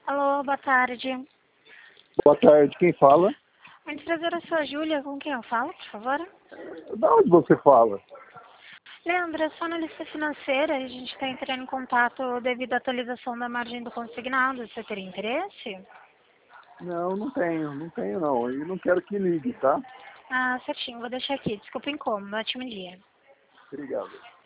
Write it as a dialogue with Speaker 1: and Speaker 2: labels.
Speaker 1: Alô, boa tarde.
Speaker 2: Boa tarde, quem fala?
Speaker 1: A empresária é sua Júlia, com quem eu falo, por favor?
Speaker 2: Da onde você fala?
Speaker 1: Leandro, é só analista financeira, a gente está entrando em contato devido à atualização da margem do consignado. Você teria interesse?
Speaker 2: Não, não tenho não. E não quero que ligue, tá?
Speaker 1: Ah, certinho, vou deixar aqui. Desculpa o incômodo, ótimo dia.
Speaker 2: Obrigado.